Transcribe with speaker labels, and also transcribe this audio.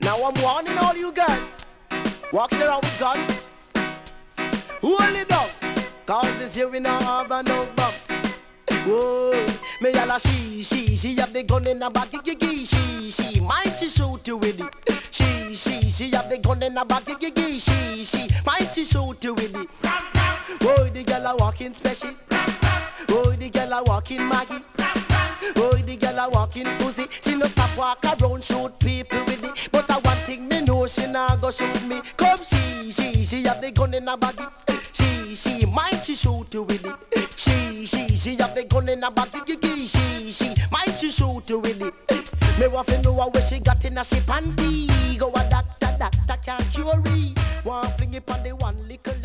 Speaker 1: Now I'm warning all you guys walking around with guns. Hold it down, cause this here we not have no bump. Whoa, me yalla she have the gun in her back, she might she shoot you with it. She have the gun in her back, she might she shoot you with it. Whoa, the girl a walking special. Whoa, the girl a walking Maggie. Whoa, the girl a walking pussy. She no stop walk around shoot people with it. But I one thing me know she nah go shoot me. Come she have the gun in her body. She might she shoot you with it. She have the gun in her body. She might she shoot you with it. Me want to know where she got in a she panty. Go a doctor can't cure it. Want fling it on the one little